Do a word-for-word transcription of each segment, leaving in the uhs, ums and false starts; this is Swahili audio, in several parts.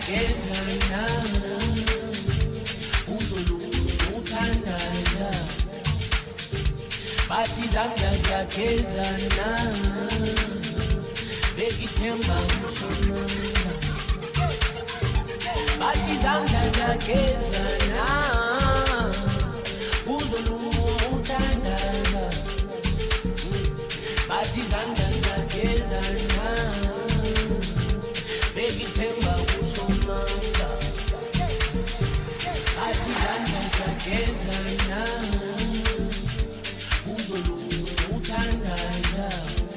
ziyagezana uzulu uthandana bathi izandla ziyagezana bekithemba usonana bathi izandla ziyagezana uzulu uthandana bathi izandla ziyagezana bekithemba usonana bathi izandla ziyagezana uzulu uthandana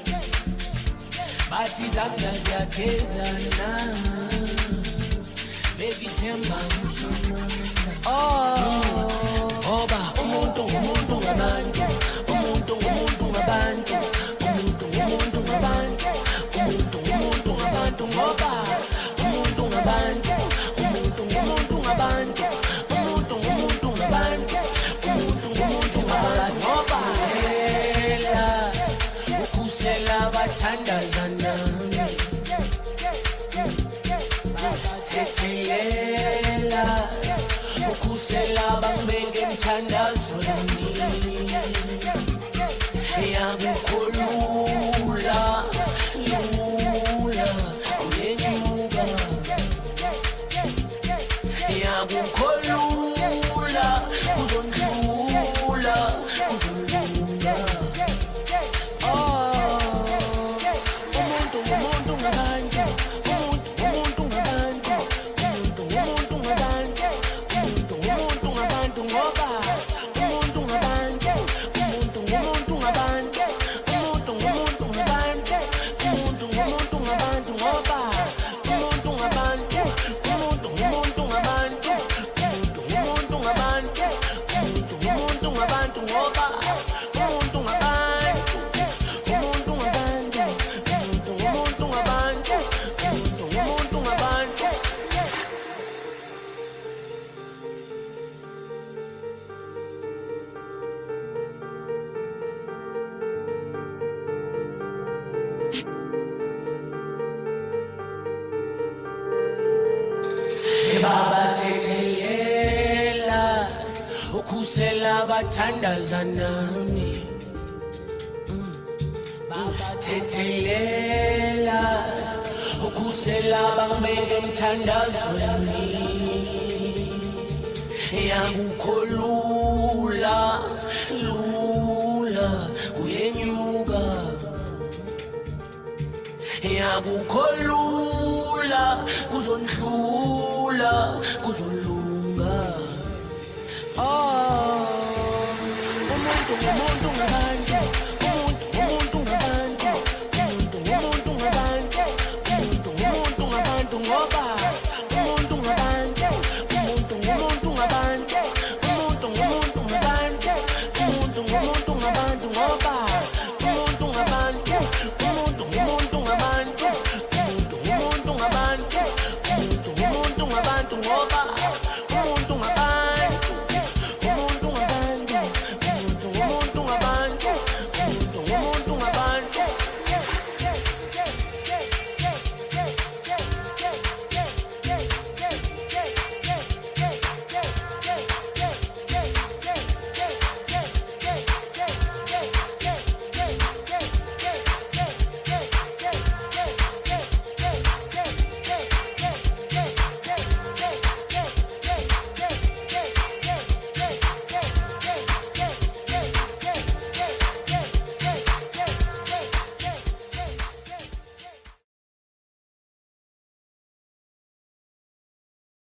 bathi izandla ziyagezana bekithemba usonana oh oba umuntu ngumuntu ngabantu umuntu ngumuntu ngabantu umuntu ngumuntu ngabantu umuntu ngumuntu ngabantu ngoba umuntu ngabantu umuntu ngumuntu ngabantu umuntu ngumuntu ngabantu umuntu ngumuntu ngabantu ngoba ela ukhusela abathandazana thethelela ukhusela bangibeke emthandazweni yakukholula lula uyenyuka yakukholula uzondlula uzolunga umuntu umuntu ngabantu umuntu umuntu ngabantu umuntu umuntu ngabantu umuntu umuntu ngabantu ngoba umuntu ngabantu umuntu umuntu ngabantu umuntu umuntu ngabantu umuntu umuntu ngabantu ngoba umuntu ngabantu umuntu umuntu ngabantu umuntu umuntu ngabantu umuntu umuntu ngabantu ngoba umuntu ngabantu umuntu ngabantu umuntu umuntu ngabantu umuntu umuntu ngabantu baba thethelela ukhusela abathandazanami baba thethelela ukhusela bangibeke emthandazweni yakukholula lula kuyenyuka yakukholula kuzondlula kuzolunga umuntu ngumuntu ngabantu umuntu umuntu ngabantu umuntu umuntu ngabantu umuntu umuntu ngabantu ngoba umuntu ngabantu umuntu ngumuntu ngabantu umuntu ngumuntu ngabantu umuntu ngumuntu ngabantu ngoba umuntu ngabantu umuntu ngumuntu ngabantu umuntu ngumuntu ngabantu umuntu ngumuntu ngabantu ngoba umuntu ngabantu